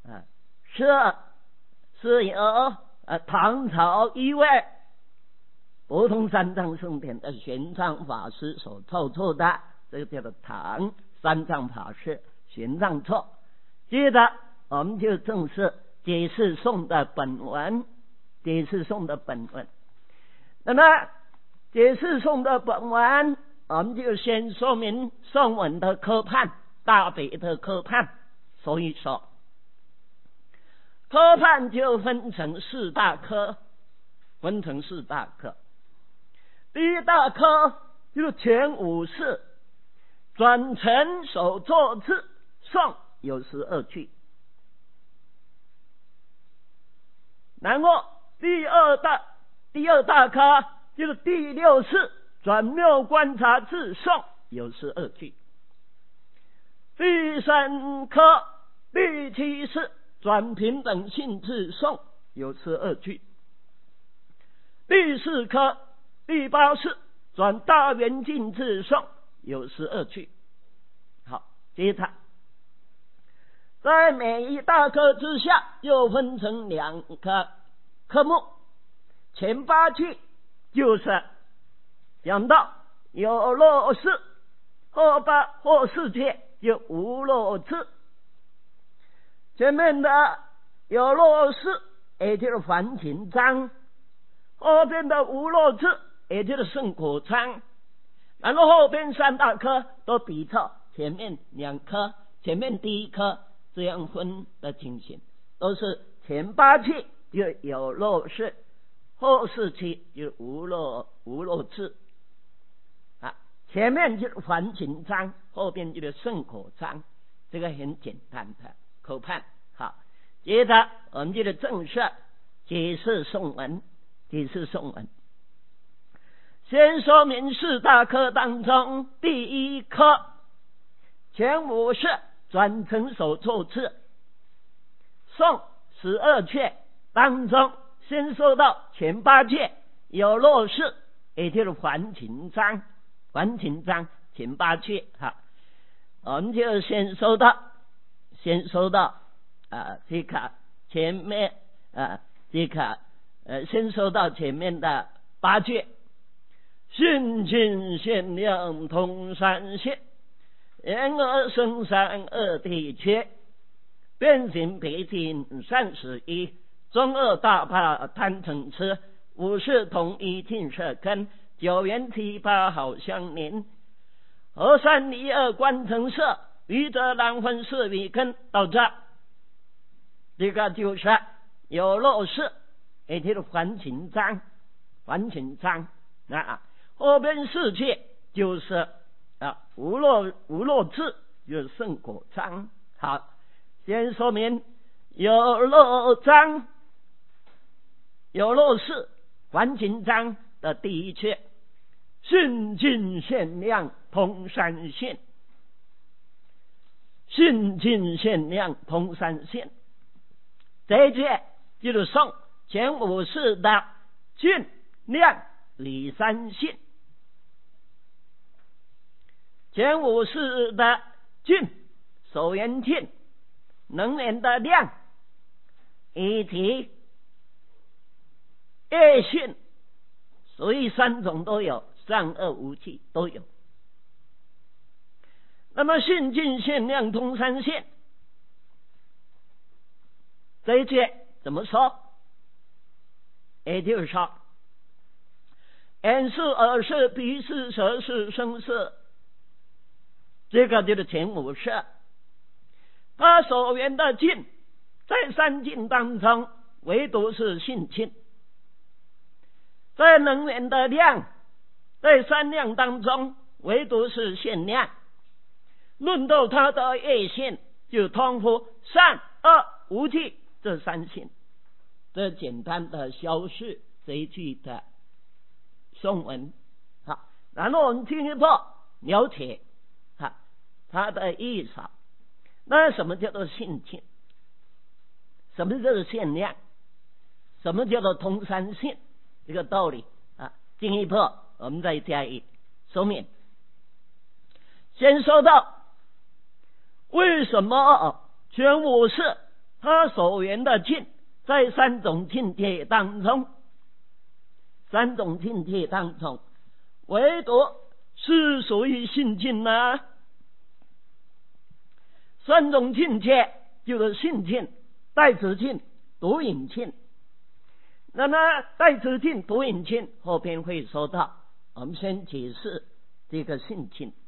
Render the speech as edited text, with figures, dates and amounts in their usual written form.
是由唐朝一位博通三藏圣典的玄奘法师所创作的，这个叫做唐三藏法师玄奘错。接着我们就正式解释颂的本文。那么解释颂的本文，我们就先说明颂文的科判，大体的科判。所以说科判就分成四大科。第一大科就是前五世转成所作之颂有12句。然后第二大科就是第六世转妙观察之颂有12句。第三科第七世转平等性之颂有12句。第四科第八世转大圆镜之颂有12句。好，接着在每一大科之下又分成2个科目。前8句就是讲到有乐事，后4句就无乐事。前面的有乐事也就是梵行章，后边的无乐事也就是圣果章。然后后边3大科都比照前面2科，前面第一科这样分的情形，都是前8句就有乐事，后4句就无乐事。前面就是梵行章，后边就是圣果章，这个很简单的口判。好，接着我们就正式解释颂文。先说明4大科当中第一科前5世转成所作之颂12阙当中，先说到前8阙有乐事，也就是梵行章前8阙。我们就先说到这个前面先说到前面的8阙。性净限量通三线，言而生三二地缺，变形别境31，中二大怕贪嗔痴，5世同一净色根，9缘7八好相连，和善离2观成色，余则难分是与根。到这个就是有乐事，也就是梵行章。后边4句就是无乐事，就是圣果章。好，先说明有乐事梵行章的第一阙，性净限量通三线。性净限量通三线，这一阙就是颂前5世的净量理三性。前5世的净，所缘净，能源的量，以及业性，所以3种都有，善恶无记都有。那么性净限量通三线，这一句怎么说？也就是说，眼视、耳视、鼻视、舌视、身视，这个就是前5世。他所缘的净，在3净当中唯独是性净，在能源的量，在3量当中唯独是限量。论到他的业性，就通乎善恶无记这3性。这简单的消释这一句的颂文。好，然后我们进一步了解它的意思。那什么叫做性净？什么叫做限量？什么叫做通三性？这个道理进一步我们再加以说明。先说到为什么前5世他所言的庆，在三种庆帖当中，唯独是属于信庆呢。三种庆帖就是信庆、代词庆、读引庆。那么代词庆、读引庆后边会说到，我们先解释这个信庆。